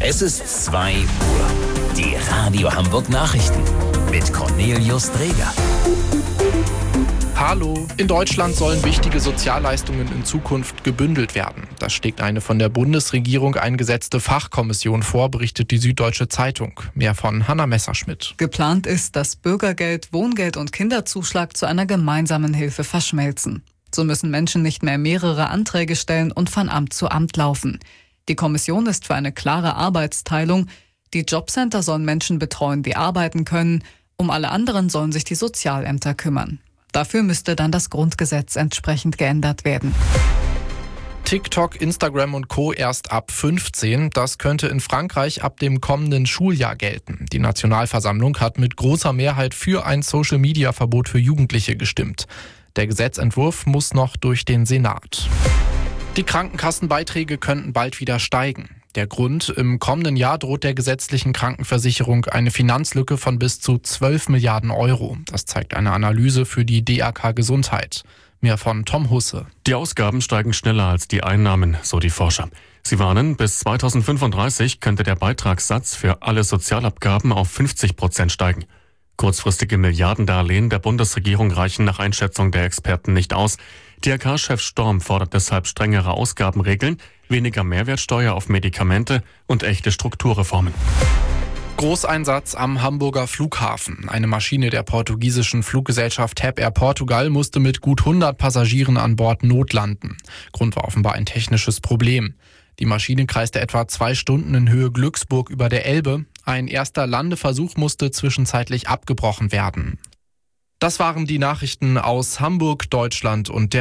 Es ist 2 Uhr. Die Radio Hamburg Nachrichten mit Cornelius Dreger. Hallo. In Deutschland sollen wichtige Sozialleistungen in Zukunft gebündelt werden. Das schlägt eine von der Bundesregierung eingesetzte Fachkommission vor, berichtet die Süddeutsche Zeitung. Mehr von Hanna Messerschmidt. Geplant ist, dass Bürgergeld, Wohngeld und Kinderzuschlag zu einer gemeinsamen Hilfe verschmelzen. So müssen Menschen nicht mehr mehrere Anträge stellen und von Amt zu Amt laufen. Die Kommission ist für eine klare Arbeitsteilung. Die Jobcenter sollen Menschen betreuen, die arbeiten können. Um alle anderen sollen sich die Sozialämter kümmern. Dafür müsste dann das Grundgesetz entsprechend geändert werden. TikTok, Instagram und Co. erst ab 15. Das könnte in Frankreich ab dem kommenden Schuljahr gelten. Die Nationalversammlung hat mit großer Mehrheit für ein Social-Media-Verbot für Jugendliche gestimmt. Der Gesetzentwurf muss noch durch den Senat. Die Krankenkassenbeiträge könnten bald wieder steigen. Der Grund: im kommenden Jahr droht der gesetzlichen Krankenversicherung eine Finanzlücke von bis zu 12 Milliarden Euro. Das zeigt eine Analyse für die DAK Gesundheit. Mehr von Tom Husse. Die Ausgaben steigen schneller als die Einnahmen, so die Forscher. Sie warnen, bis 2035 könnte der Beitragssatz für alle Sozialabgaben auf 50% steigen. Kurzfristige Milliardendarlehen der Bundesregierung reichen nach Einschätzung der Experten nicht aus. DRK-Chef Storm fordert deshalb strengere Ausgabenregeln, weniger Mehrwertsteuer auf Medikamente und echte Strukturreformen. Großeinsatz am Hamburger Flughafen. Eine Maschine der portugiesischen Fluggesellschaft TAP Air Portugal musste mit gut 100 Passagieren an Bord notlanden. Grund war offenbar ein technisches Problem. Die Maschine kreiste etwa 2 Stunden in Höhe Glücksburg über der Elbe. Ein erster Landeversuch musste zwischenzeitlich abgebrochen werden. Das waren die Nachrichten aus Hamburg, Deutschland und der